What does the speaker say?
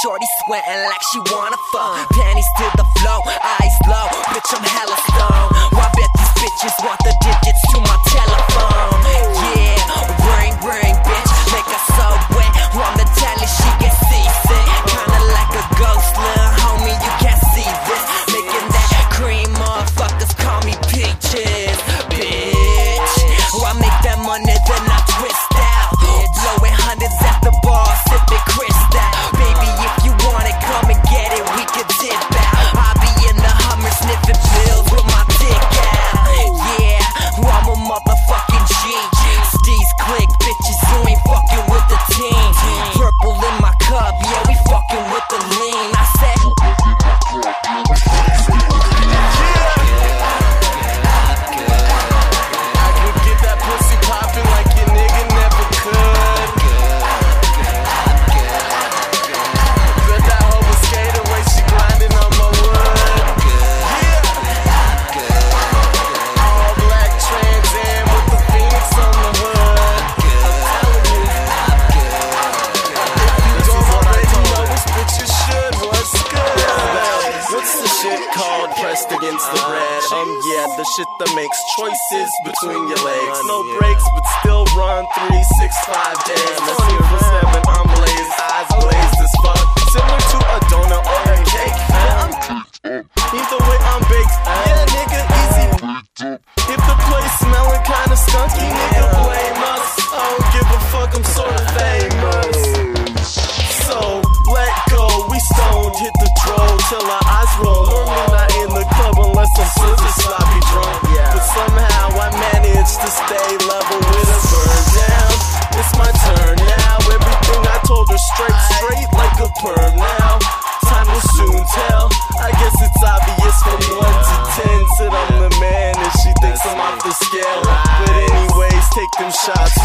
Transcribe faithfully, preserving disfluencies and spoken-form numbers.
shorty sweating like she wanna fuck. Panties to the floor, eyes low, bitch I'm hella stoned. Why bet these bitches want the digits to my telephone? Yeah, ring ring bitch, make her so wet. On the telly she get seasick, kinda like a ghost, little homie you can't see this. Making that cream, motherfuckers call me peaches, bitch. I make that money then I twist out, blowing hundreds at the bar, sipping crystal. Baby if you want it, come and get it, we can dip out. I be in the Hummer sniffing pills with my dick out. Yeah, I'm a motherfucking G. Steez click, bitches, you ain't fucking with the team. Purple in my cup, yeah, we fucking with the lean. I said called pressed against the bread. Um, yeah, the shit that makes choices between your legs. No breaks, but still run three, six, five days. twenty-four seven, I'm blazed, eyes glazed as fuck. Similar to a donut or a cake. Either way, I'm baked. Yeah, nigga, easy. If the place smelling kinda skunky, nigga, blame us. I don't give a fuck, I'm sorta famous. So, let go, we stoned, hit the drove till our eyes roll. Normally not in the club unless I'm super sloppy drunk. But somehow I managed to stay level with a burn down. It's my turn now, everything I told her straight, straight like a perm now. Time will soon tell, I guess it's obvious from one to ten. Said I'm the man and she thinks I'm off the scale. But anyways, take them shots